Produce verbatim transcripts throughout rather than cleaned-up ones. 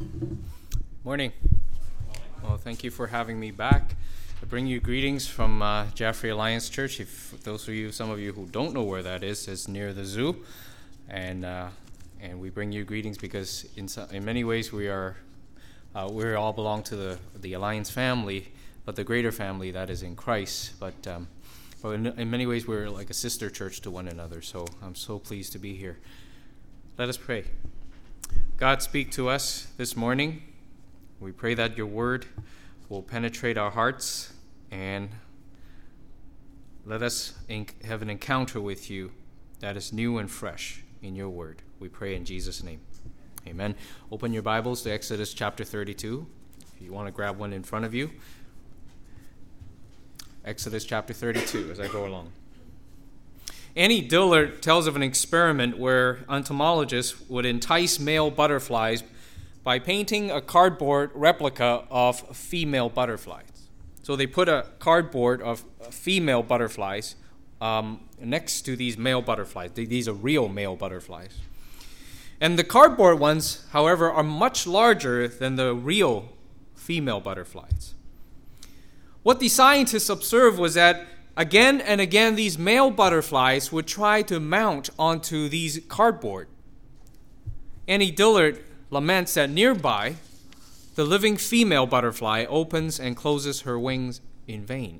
Morning. Well, thank you for having me back. I bring you greetings from uh, Jaffrey Alliance Church. If those of you, some of you who don't know where that is, it's near the zoo, and uh, and we bring you greetings because in so, in many ways we are uh, we all belong to the the Alliance family, but the greater family that is in Christ. But um, but in, in many ways we're like a sister church to one another. So I'm so pleased to be here. Let us pray. God, speak to us this morning. We pray that your word will penetrate our hearts and let us inc- have an encounter with you that is new and fresh in your word. We pray in Jesus' name. Amen. Open your Bibles to Exodus chapter thirty-two. If you want to grab one in front of you. Exodus chapter thirty-two as I go along. Annie Dillard tells of an experiment where entomologists would entice male butterflies by painting a cardboard replica of female butterflies. So they put a cardboard of female butterflies um, next to these male butterflies. These are real male butterflies. And the cardboard ones, however, are much larger than the real female butterflies. What the scientists observed was that again and again these male butterflies would try to mount onto these cardboard. Annie Dillard laments that nearby, the living female butterfly opens and closes her wings in vain.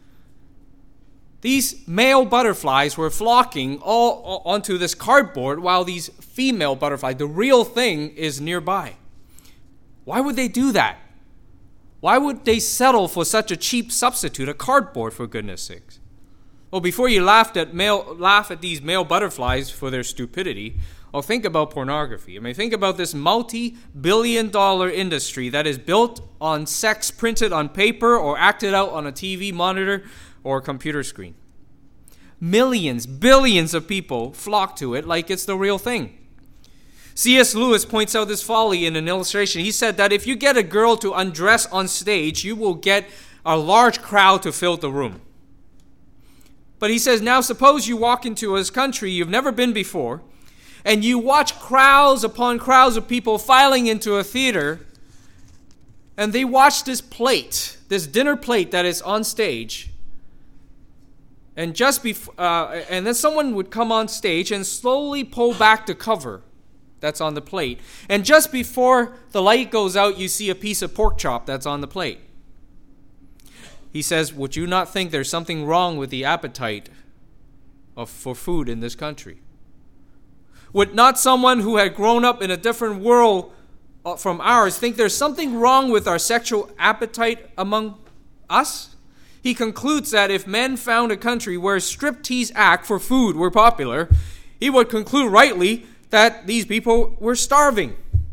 These male butterflies were flocking all onto this cardboard while these female butterflies, the real thing, is nearby. Why would they do that? Why would they settle for such a cheap substitute, a cardboard, for goodness sakes? Well, before you laugh at male, laugh at these male butterflies for their stupidity, well, think about pornography. I mean, think about this multi-billion dollar industry that is built on sex printed on paper or acted out on a T V monitor or computer screen. Millions, billions of people flock to it like it's the real thing. C S Lewis points out this folly in an illustration. He said that if you get a girl to undress on stage, you will get a large crowd to fill the room. But he says, now suppose you walk into a country you've never been before, and you watch crowds upon crowds of people filing into a theater, and they watch this plate, this dinner plate that is on stage, and just before, uh, and then someone would come on stage and slowly pull back the cover that's on the plate, and just before the light goes out, you see a piece of pork chop that's on the plate. He says, would you not think there's something wrong with the appetite of, for food in this country? Would not someone who had grown up in a different world from ours think there's something wrong with our sexual appetite among us? He concludes that if men found a country where striptease act for food were popular, he would conclude rightly that these people were starving.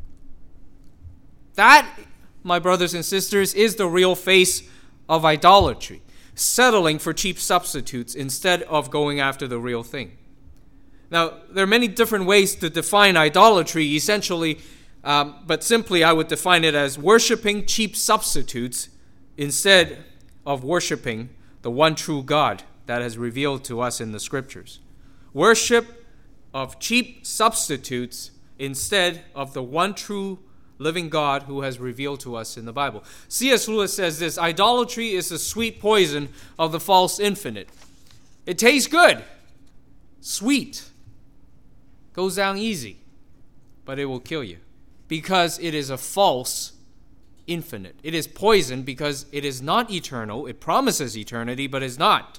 That, my brothers and sisters, is the real face of idolatry, settling for cheap substitutes instead of going after the real thing. Now, there are many different ways to define idolatry, essentially, um, but simply I would define it as worshiping cheap substitutes instead of worshiping the one true God that has revealed to us in the Scriptures. Worship of cheap substitutes instead of the one true living God who has revealed to us in the Bible. C S Lewis says this: idolatry is the sweet poison of the false infinite. It tastes good, sweet, goes down easy, but it will kill you because it is a false infinite. It is poison because it is not eternal. It promises eternity, but is not.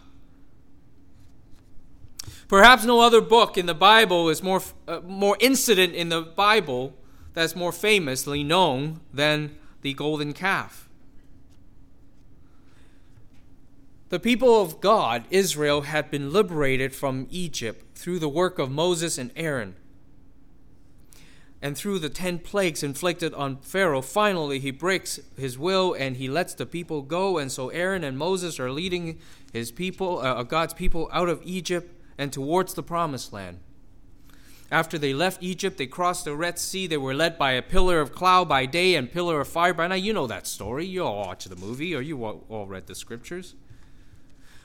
Perhaps no other book in the Bible is more, uh, more incident in the Bible that's more famously known than the golden calf. The people of God, Israel, had been liberated from Egypt through the work of Moses and Aaron. And through the ten plagues inflicted on Pharaoh, finally he breaks his will and he lets the people go. And so Aaron and Moses are leading his people, uh, God's people, out of Egypt and towards the promised land. After they left Egypt, they crossed the Red Sea. They were led by a pillar of cloud by day and pillar of fire by night. You know that story. You all watched the movie or you all read the scriptures.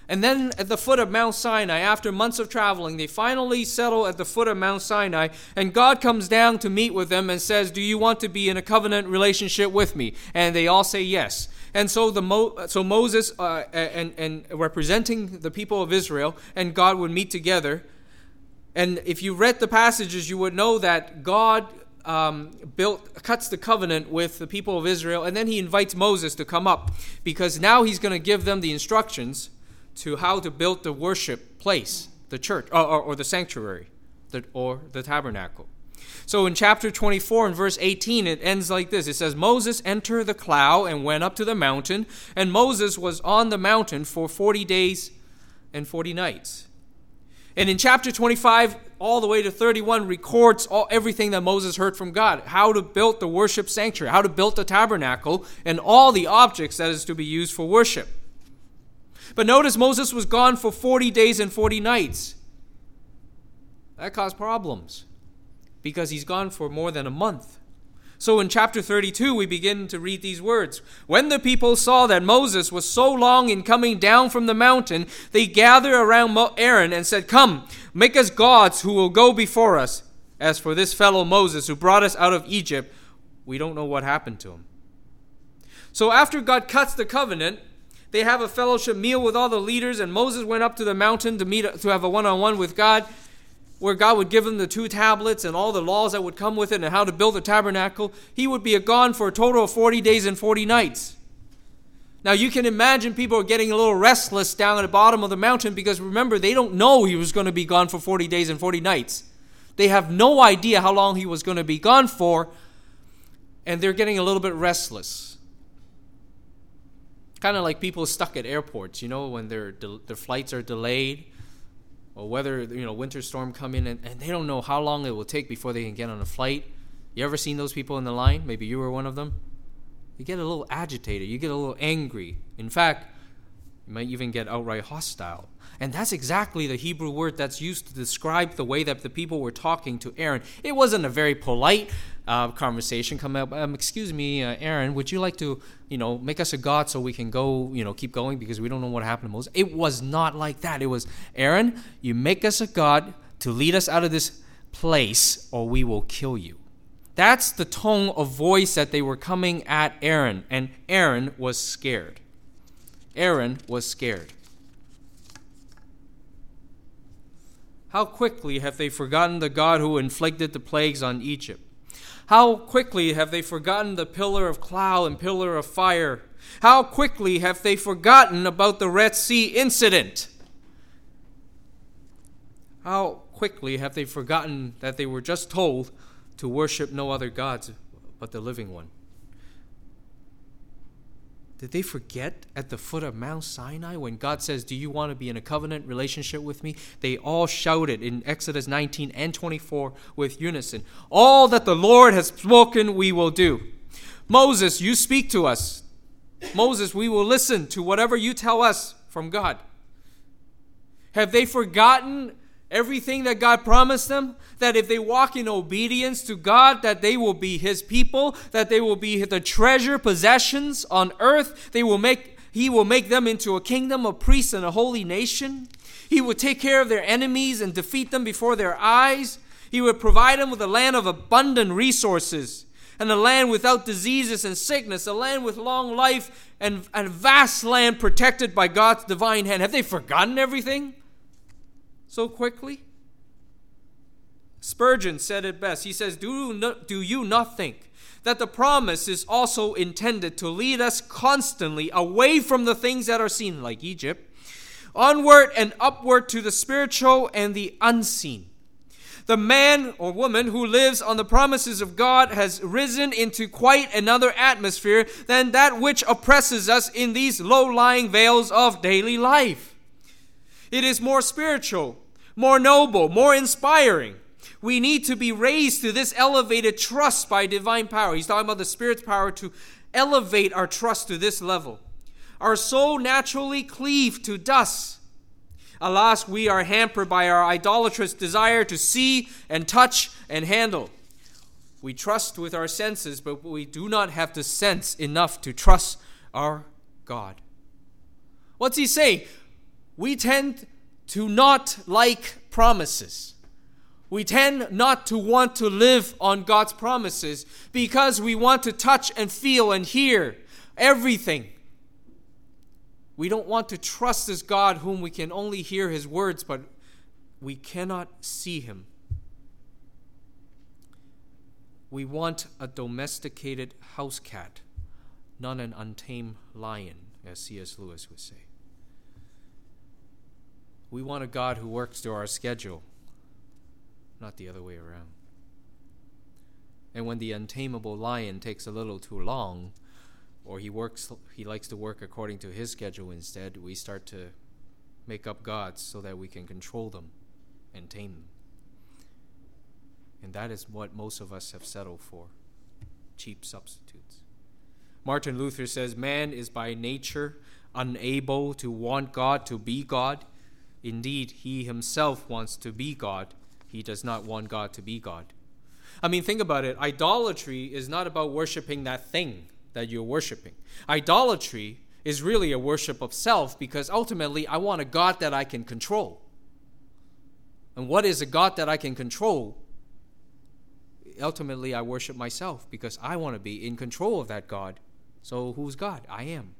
And then at the foot of Mount Sinai, after months of traveling, they finally settle at the foot of Mount Sinai, and God comes down to meet with them and says, do you want to be in a covenant relationship with me? And they all say yes. And so the Mo- so Moses uh, and, and representing the people of Israel and God would meet together. And if you read the passages, you would know that God um, built cuts the covenant with the people of Israel, and then he invites Moses to come up, because now he's going to give them the instructions to how to build the worship place, the church, or, or, or the sanctuary, the, or the tabernacle. So in chapter twenty-four and verse eighteen, it ends like this. It says, Moses entered the cloud and went up to the mountain, and Moses was on the mountain for forty days and forty nights. And in chapter twenty-five, all the way to thirty-one, records all everything that Moses heard from God, how to build the worship sanctuary, how to build the tabernacle, and all the objects that is to be used for worship. But notice Moses was gone for forty days and forty nights. That caused problems, because he's gone for more than a month. So in chapter thirty-two, we begin to read these words. When the people saw that Moses was so long in coming down from the mountain, they gathered around Aaron and said, come, make us gods who will go before us. As for this fellow Moses who brought us out of Egypt, we don't know what happened to him. So after God cuts the covenant, they have a fellowship meal with all the leaders, and Moses went up to the mountain to meet to have a one-on-one with God, where God would give him the two tablets and all the laws that would come with it and how to build the tabernacle. He would be gone for a total of forty days and forty nights. Now you can imagine people are getting a little restless down at the bottom of the mountain, because remember, they don't know he was going to be gone for forty days and forty nights. They have no idea how long he was going to be gone for, and they're getting a little bit restless. Kind of like people stuck at airports, you know, when their their flights are delayed, or whether, you know, winter storm come in and, and they don't know how long it will take before they can get on a flight. You ever seen those people in the line? Maybe you were one of them. You get a little agitated. You get a little angry. In fact, you might even get outright hostile. And that's exactly the Hebrew word that's used to describe the way that the people were talking to Aaron. It wasn't a very polite uh, conversation. Come up, um, excuse me, uh, Aaron, would you like to, you know, make us a god so we can go, you know, keep going, because we don't know what happened to Moses. It was not like that. It was, Aaron, you make us a god to lead us out of this place, or we will kill you. That's the tone of voice that they were coming at Aaron, and Aaron was scared. Aaron was scared. How quickly have they forgotten the God who inflicted the plagues on Egypt? How quickly have they forgotten the pillar of cloud and pillar of fire? How quickly have they forgotten about the Red Sea incident? How quickly have they forgotten that they were just told to worship no other gods but the living one? Did they forget at the foot of Mount Sinai when God says, do you want to be in a covenant relationship with me? They all shouted in Exodus nineteen and twenty-four with unison, all that the Lord has spoken we will do. Moses, you speak to us. Moses, we will listen to whatever you tell us from God. Have they forgotten everything that God promised them? That if they walk in obedience to God, that they will be his people, that they will be the treasure possessions on earth. They will make, he will make them into a kingdom of priests and a holy nation. He will take care of their enemies and defeat them before their eyes. He will provide them with a land of abundant resources, and a land without diseases and sickness, a land with long life, and a vast land protected by God's divine hand. Have they forgotten everything so quickly? Spurgeon said it best. He says, do, not, do you not think that the promise is also intended to lead us constantly away from the things that are seen, like Egypt, onward and upward to the spiritual and the unseen? The man or woman who lives on the promises of God has risen into quite another atmosphere than that which oppresses us in these low-lying vales of daily life. It is more spiritual, more noble, more inspiring. We need to be raised to this elevated trust by divine power. He's talking about the Spirit's power to elevate our trust to this level. Our soul naturally cleave to dust. Alas, we are hampered by our idolatrous desire to see and touch and handle. We trust with our senses, but we do not have the sense enough to trust our God. What's he saying? we tend to not like promises. We tend not to want to live on God's promises because we want to touch and feel and hear everything. We don't want to trust this God whom we can only hear his words, but we cannot see him. We want a domesticated house cat, not an untamed lion, as C S Lewis would say. We want a God who works to our schedule, not the other way around. And when the untamable lion takes a little too long, or he works, he likes to work according to his schedule instead, we start to make up gods so that we can control them and tame them. And that is what most of us have settled for, cheap substitutes. Martin Luther says, man is by nature unable to want God to be God. Indeed, he himself wants to be God. He does not want God to be God. I mean, think about it. Idolatry is not about worshiping that thing that you're worshiping. Idolatry is really a worship of self, because ultimately I want a God that I can control. And what is a God that I can control? Ultimately, I worship myself because I want to be in control of that God. So who's God? I am.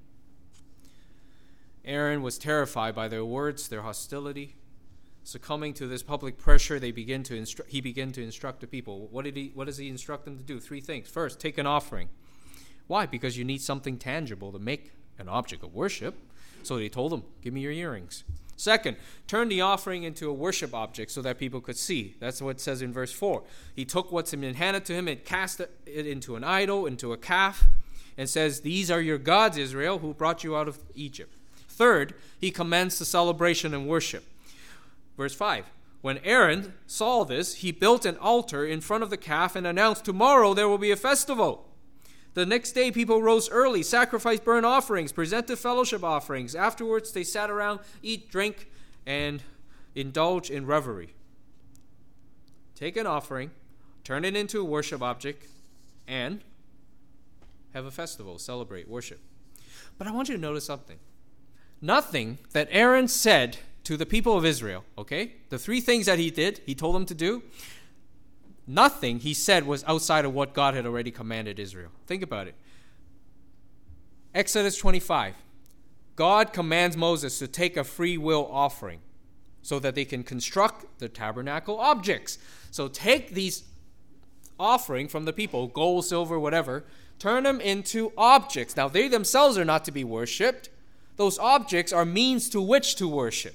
Aaron was terrified by their words, their hostility. Succumbing to this public pressure, they begin to instru- he began to instruct the people. What did he? What does he instruct them to do? Three things. First, take an offering. Why? Because you need something tangible to make an object of worship. So they told him, give me your earrings. Second, turn the offering into a worship object so that people could see. That's what it says in verse four. He took what's been handed to him and cast it into an idol, into a calf, and says, these are your gods, Israel, who brought you out of Egypt. Third, he commends the celebration and worship. Verse five, when Aaron saw this, he built an altar in front of the calf and announced, tomorrow there will be a festival. The next day, people rose early, sacrificed burnt offerings, presented fellowship offerings. Afterwards, they sat around, eat, drink, and indulge in revelry. Take an offering, turn it into a worship object, and have a festival, celebrate, worship. But I want you to notice something. Nothing that Aaron said to the people of Israel, okay? The three things that he did, he told them to do, nothing he said was outside of what God had already commanded Israel. Think about it. Exodus twenty-five. God commands Moses to take a free will offering so that they can construct the tabernacle objects. So take these offering from the people, gold, silver, whatever, turn them into objects. Now they themselves are not to be worshipped. Those objects are means to which to worship.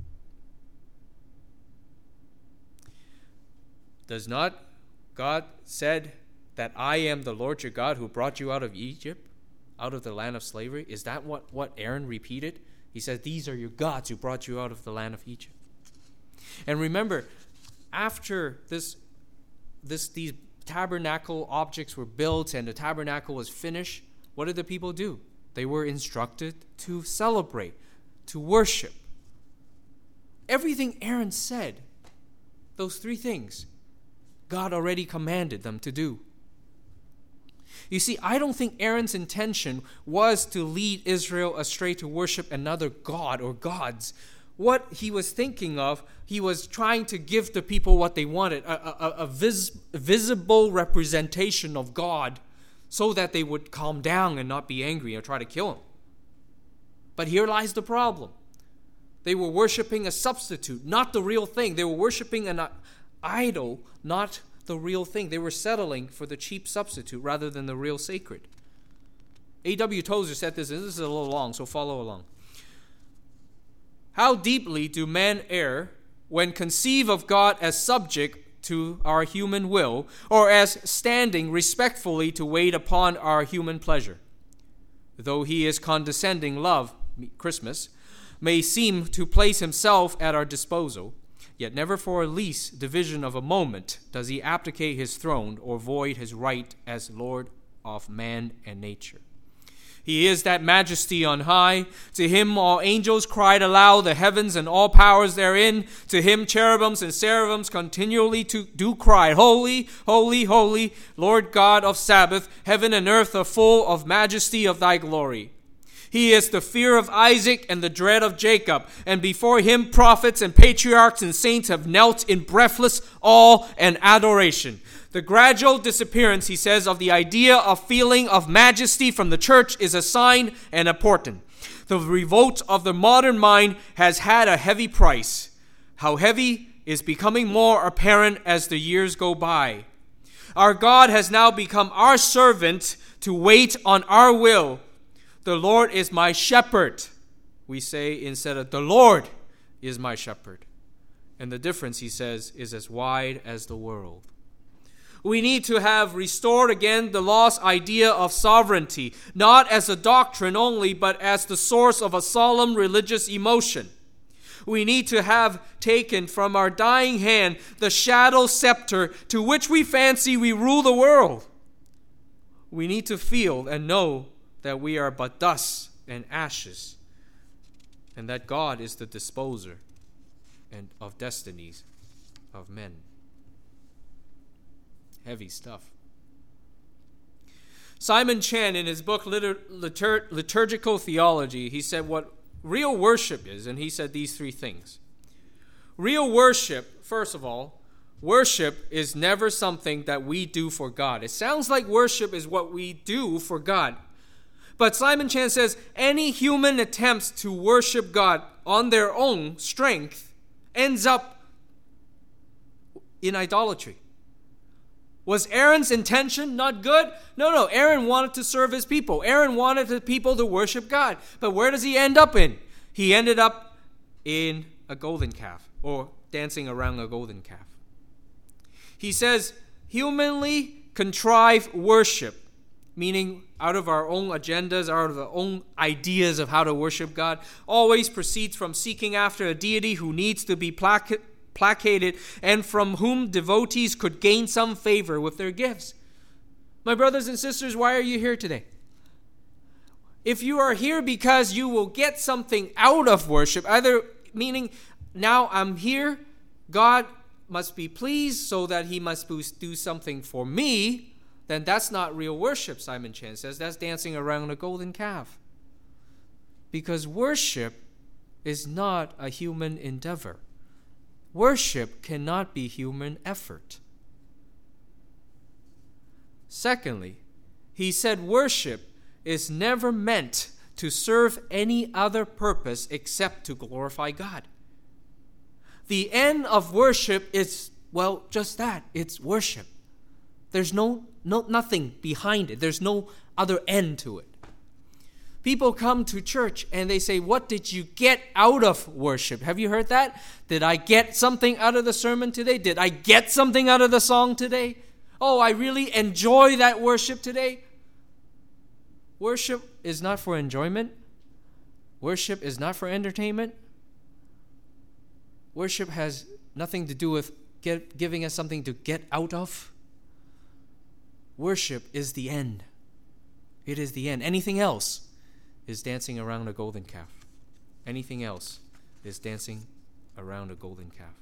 Does not God said that I am the Lord your God who brought you out of Egypt, out of the land of slavery? Is that what, what Aaron repeated? He said, these are your gods who brought you out of the land of Egypt. And remember, after this, this these tabernacle objects were built and the tabernacle was finished, what did the people do? They were instructed to celebrate, to worship. Everything Aaron said, those three things, God already commanded them to do. You see, I don't think Aaron's intention was to lead Israel astray to worship another god or gods. What he was thinking of, he was trying to give the people what they wanted, a, a, a vis, visible representation of God, so that they would calm down and not be angry or try to kill him. But here lies the problem. They were worshiping a substitute, not the real thing. They were worshiping an idol, not the real thing. They were settling for the cheap substitute rather than the real sacred. A W Tozer said this, and this is a little long, so follow along. How deeply do men err when conceive of God as subject to our human will, or as standing respectfully to wait upon our human pleasure. Though he is condescending love, Christmas, may seem to place himself at our disposal, yet never for a least division of a moment does he abdicate his throne or void his right as Lord of man and nature. He is that majesty on high. To him all angels cried aloud, the heavens and all powers therein. To him cherubims and seraphims continually to do cry, Holy, holy, holy, Lord God of Sabbath. Heaven and earth are full of majesty of thy glory. He is the fear of Isaac and the dread of Jacob. And before him, prophets and patriarchs and saints have knelt in breathless awe and adoration. The gradual disappearance, he says, of the idea of feeling of majesty from the church is a sign and a portent. The revolt of the modern mind has had a heavy price. How heavy is becoming more apparent as the years go by. Our God has now become our servant to wait on our will. The Lord is my shepherd, we say, instead of the Lord is my shepherd. And the difference, he says, is as wide as the world. We need to have restored again the lost idea of sovereignty, not as a doctrine only, but as the source of a solemn religious emotion. We need to have taken from our dying hand the shadow scepter to which we fancy we rule the world. We need to feel and know that we are but dust and ashes, and that God is the disposer and of destinies of men. Heavy stuff. Simon Chan, in his book Litur- Litur- Liturgical Theology, he said what real worship is, and he said these three things. Real worship, first of all, worship is never something that we do for God. It sounds like worship is what we do for God. But Simon Chan says any human attempts to worship God on their own strength ends up in idolatry. Was Aaron's intention not good? No, no. Aaron wanted to serve his people. Aaron wanted the people to worship God. But where does he end up in? He ended up in a golden calf, or dancing around a golden calf. He says, humanly contrived worship, meaning out of our own agendas, out of our own ideas of how to worship God, always proceeds from seeking after a deity who needs to be placated, placated and from whom devotees could gain some favor with their gifts. My brothers and sisters, why are you here today? If you are here because you will get something out of worship, either meaning now I'm here, God must be pleased so that he must do something for me, then that's not real worship, Simon Chan says. That's dancing around a golden calf. Because worship is not a human endeavor. Worship cannot be human effort. Secondly, he said worship is never meant to serve any other purpose except to glorify God. The end of worship is, well, just that. It's worship. There's no, no nothing behind it. There's no other end to it. People come to church and they say, what did you get out of worship? Have you heard that? Did I get something out of the sermon today? Did I get something out of the song today? Oh, I really enjoy that worship today. Worship is not for enjoyment. Worship is not for entertainment. Worship has nothing to do with get, giving us something to get out of. Worship is the end. It is the end. Anything else is dancing around a golden calf. Anything else is dancing around a golden calf.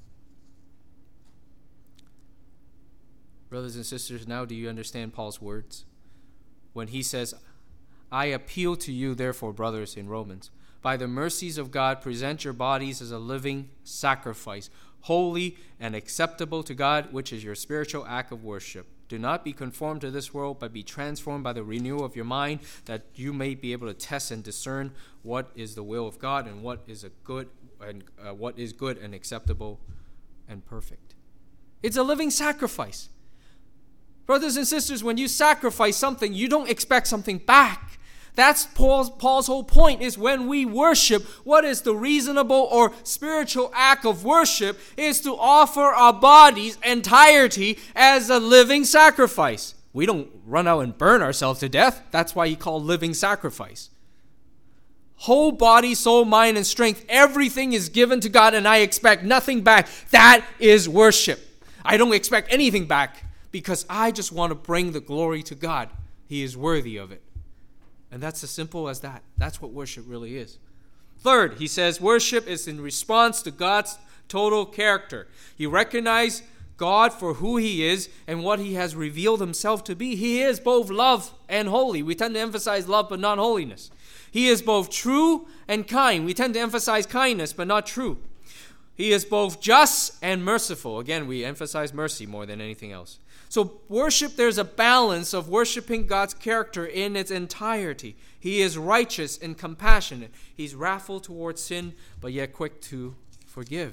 Brothers and sisters, now do you understand Paul's words? When he says, I appeal to you, therefore, brothers, in Romans, by the mercies of God, present your bodies as a living sacrifice, holy and acceptable to God, which is your spiritual act of worship. Do not be conformed to this world, but be transformed by the renewal of your mind, that you may be able to test and discern what is the will of God and what is a good and uh, what is good and acceptable and perfect. It's a living sacrifice. Brothers and sisters, when you sacrifice something, you don't expect something back. That's Paul's, Paul's whole point, is when we worship, what is the reasonable or spiritual act of worship is to offer our bodies entirety as a living sacrifice. We don't run out and burn ourselves to death. That's why he called living sacrifice. Whole body, soul, mind, and strength, everything is given to God and I expect nothing back. That is worship. I don't expect anything back because I just want to bring the glory to God. He is worthy of it. And that's as simple as that. That's what worship really is. Third, he says worship is in response to God's total character. You recognize God for who he is and what he has revealed himself to be. He is both love and holy. We tend to emphasize love but not holiness. He is both true and kind. We tend to emphasize kindness but not true. He is both just and merciful. Again, we emphasize mercy more than anything else. So worship, there's a balance of worshiping God's character in its entirety. He is righteous and compassionate. He's wrathful towards sin, but yet quick to forgive.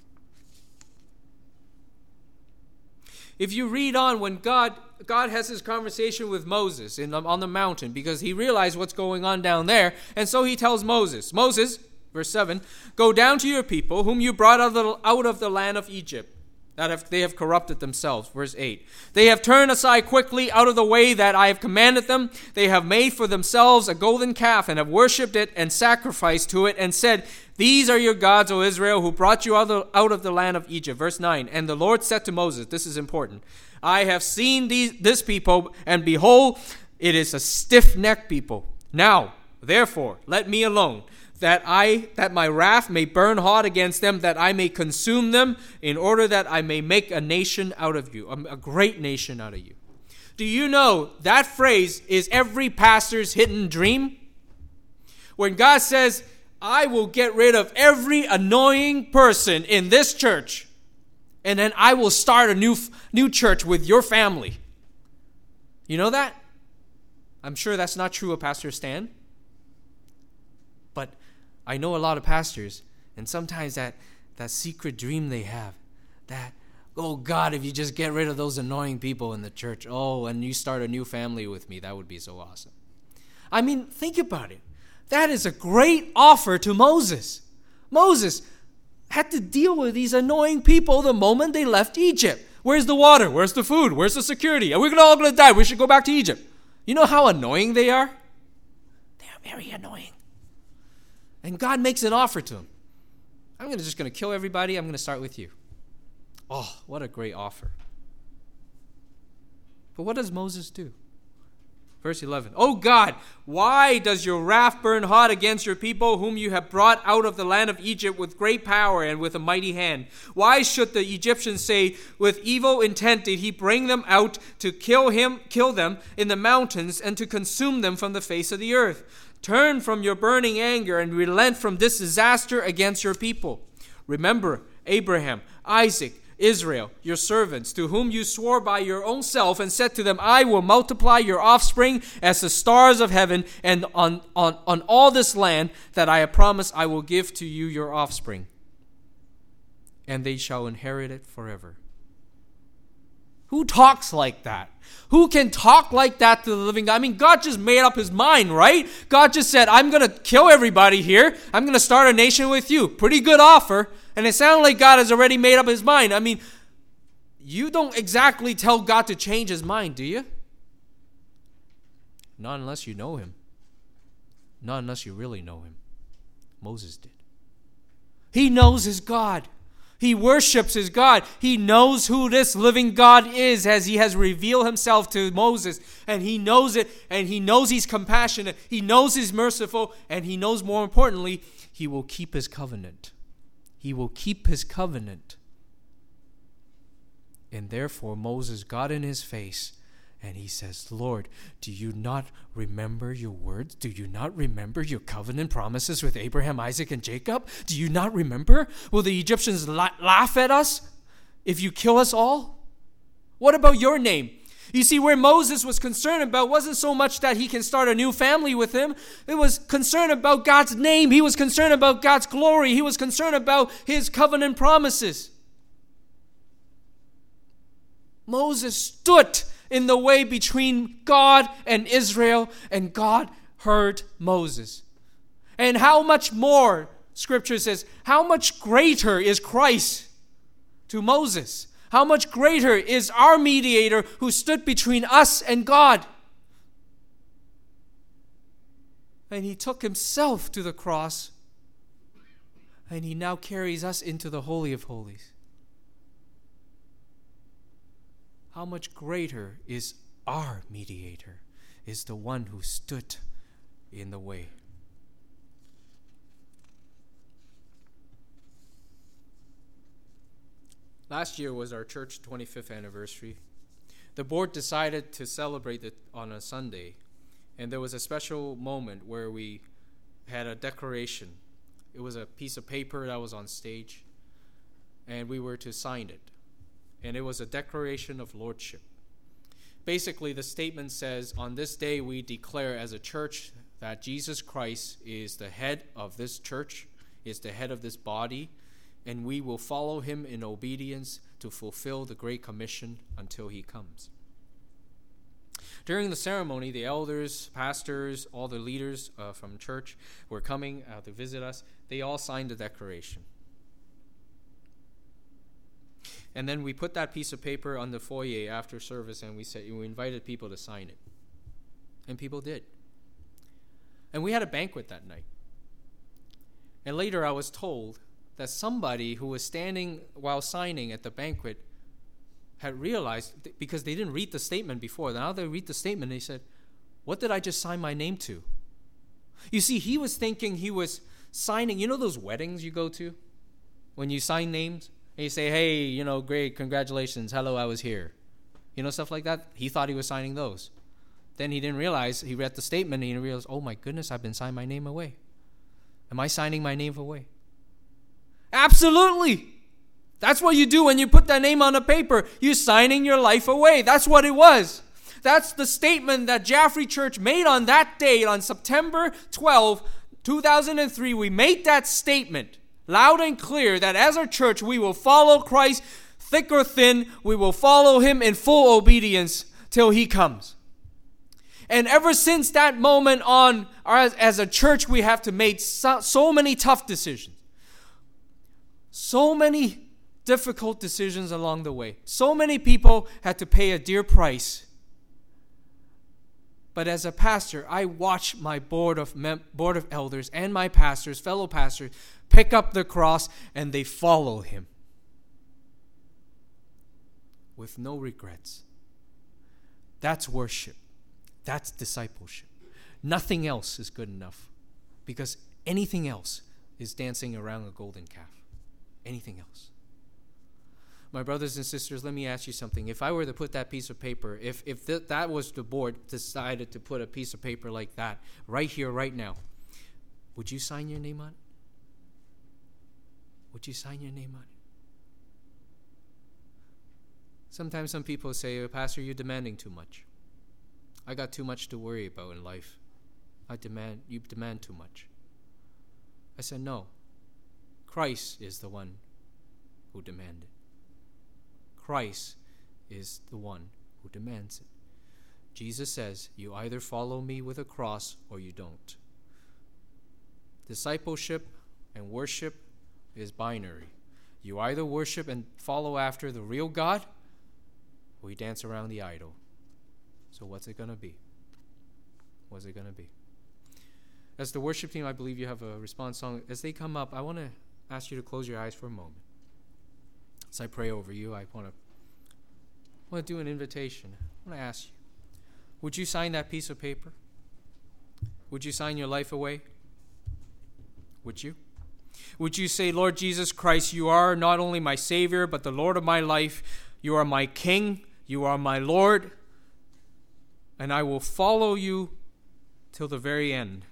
If you read on, when God God has his conversation with Moses in the, on the mountain, because he realized what's going on down there, and so he tells Moses, Moses, verse seven, go down to your people, whom you brought out of the, out of the land of Egypt, that have, they have corrupted themselves. Verse eight, they have turned aside quickly out of the way that I have commanded them. They have made for themselves a golden calf and have worshipped it and sacrificed to it and said, these are your gods, O Israel, who brought you out of, out of the land of Egypt. Verse nine, and the Lord said to Moses, this is important, I have seen these, this people, and behold, it is a stiff-necked people. Now, therefore, let me alone, that I that my wrath may burn hot against them, that I may consume them, in order that I may make a nation out of you, a, a great nation out of you. Do you know that phrase is every pastor's hidden dream? When God says, I will get rid of every annoying person in this church, and then I will start a new new church with your family. You know that? I'm sure that's not true of Pastor Stan. But I know a lot of pastors, and sometimes that, that secret dream they have, that, oh God, if you just get rid of those annoying people in the church, oh, and you start a new family with me, that would be so awesome. I mean, think about it. That is a great offer to Moses. Moses had to deal with these annoying people the moment they left Egypt. Where's the water? Where's the food? Where's the security? Are we all going to die? We should go back to Egypt. You know how annoying they are? They are very annoying. And God makes an offer to him. I'm gonna just going to kill everybody. I'm going to start with you. Oh, what a great offer. But what does Moses do? Verse eleven, oh God, why does your wrath burn hot against your people whom you have brought out of the land of Egypt with great power and with a mighty hand? Why should the Egyptians say, with evil intent did he bring them out to kill him, kill them in the mountains and to consume them from the face of the earth? Turn from your burning anger and relent from this disaster against your people. Remember Abraham, Isaac, Israel, your servants, to whom you swore by your own self and said to them, I will multiply your offspring as the stars of heaven, and on, on, on all this land that I have promised I will give to you your offspring, and they shall inherit it forever. Who talks like that? Who can talk like that to the living God? I mean, God just made up his mind, right? God just said, I'm going to kill everybody here. I'm going to start a nation with you. Pretty good offer. And it sounds like God has already made up his mind. I mean, you don't exactly tell God to change his mind, do you? Not unless you know him. Not unless you really know him. Moses did. He knows his God. He worships his God. He knows who this living God is as he has revealed himself to Moses. And he knows it, and he knows he's compassionate. He knows he's merciful, and he knows, more importantly, he will keep his covenant. He will keep his covenant. And therefore Moses got in his face and he says, Lord, do you not remember your words? Do you not remember your covenant promises with Abraham, Isaac, and Jacob? Do you not remember? Will the Egyptians la- laugh at us if you kill us all? What about your name? You see, where Moses was concerned about wasn't so much that he can start a new family with him. It was concerned about God's name. He was concerned about God's glory. He was concerned about his covenant promises. Moses stood in the way between God and Israel, and God heard Moses. And how much more, Scripture says, how much greater is Christ to Moses? How much greater is our mediator who stood between us and God? And he took himself to the cross, and he now carries us into the Holy of Holies. How much greater is our mediator, is the one who stood in the way. Last year was our church twenty-fifth anniversary. The board decided to celebrate it on a Sunday, and there was a special moment where we had a declaration. It was a piece of paper that was on stage, and we were to sign it. And it was a declaration of lordship. Basically, the statement says, on this day we declare as a church that Jesus Christ is the head of this church, is the head of this body, and we will follow him in obedience to fulfill the Great Commission until he comes. During the ceremony, the elders, pastors, all the leaders uh, from church were coming uh, to visit us. They all signed the declaration. And then we put that piece of paper on the foyer after service, and we said we invited people to sign it. And people did. And we had a banquet that night. And later I was told that somebody who was standing while signing at the banquet had realized, because they didn't read the statement before, now they read the statement and they said, what did I just sign my name to? You see, he was thinking he was signing, you know those weddings you go to? When you sign names and you say, hey, you know, great, congratulations, hello, I was here. You know, stuff like that. He thought he was signing those. Then he didn't realize, he read the statement and he realized, oh my goodness, I've been signing my name away. Am I signing my name away? Absolutely. That's what you do when you put that name on a paper. You're signing your life away. That's what it was. That's the statement that Jaffrey Church made on that date, on September twelfth, two thousand three. We made that statement loud and clear that as a church, we will follow Christ thick or thin. We will follow him in full obedience till he comes. And ever since that moment on, as, as a church, we have to make so, so many tough decisions. So many difficult decisions along the way. So many people had to pay a dear price. But as a pastor, I watch my board of mem- board of elders and my pastors, fellow pastors, pick up the cross and they follow him with no regrets. That's worship. That's discipleship. Nothing else is good enough, because anything else is dancing around a golden calf. Anything else. My brothers and sisters, let me ask you something. If I were to put that piece of paper, if, if th- that was the board decided to put a piece of paper like that right here, right now, would you sign your name on it? Would you sign your name on it? Sometimes some people say, oh, Pastor, you're demanding too much. I got too much to worry about in life. I demand, you demand too much. I said, no. Christ is the one who demanded. Christ is the one who demands it. Jesus says, you either follow me with a cross or you don't. Discipleship and worship is binary. You either worship and follow after the real God, or you dance around the idol. So what's it going to be? What's it going to be? As the worship team, I believe you have a response song. As they come up, I want to ask you to close your eyes for a moment. As I pray over you, I want to want to do an invitation. I want to ask you, would you sign that piece of paper? Would you sign your life away? Would you? Would you say, Lord Jesus Christ, you are not only my Savior, but the Lord of my life. You are my King. You are my Lord. And I will follow you till the very end.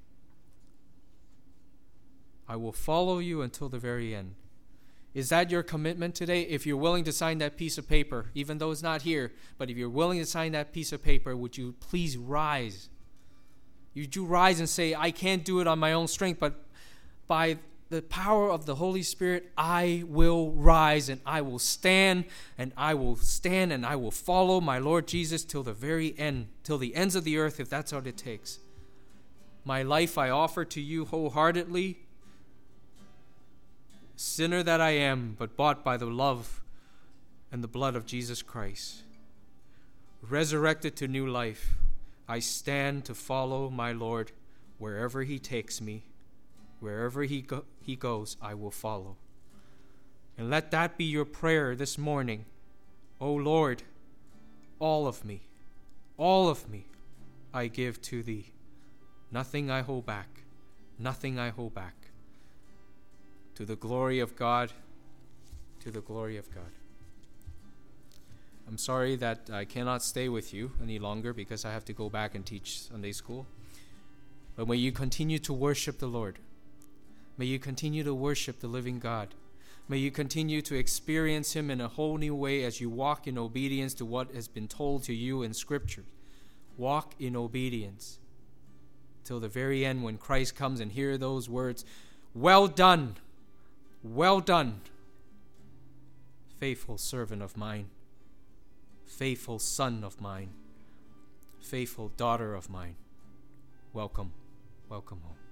I will follow you until the very end. Is that your commitment today? If you're willing to sign that piece of paper, even though it's not here, but if you're willing to sign that piece of paper, would you please rise? Would you rise and say, I can't do it on my own strength, but by the power of the Holy Spirit, I will rise and I will stand and I will stand and I will follow my Lord Jesus till the very end, till the ends of the earth, if that's what it takes. My life I offer to you wholeheartedly. Sinner that I am, but bought by the love and the blood of Jesus Christ. Resurrected to new life, I stand to follow my Lord wherever he takes me. Wherever he go, he goes, I will follow. And let that be your prayer this morning. O Lord, all of me, all of me, I give to thee. Nothing I hold back, nothing I hold back. To the glory of God, to to the glory of God. I'm sorry that I cannot stay with you any longer because I have to go back and teach Sunday school. But may you continue to worship the Lord. May you continue to worship the living God. May you continue to experience Him in a whole new way as you walk in obedience to what has been told to you in Scripture. Walk in obedience till the very end when Christ comes and hear those words, "Well done, well done, faithful servant of mine, faithful son of mine, faithful daughter of mine. Welcome, welcome home."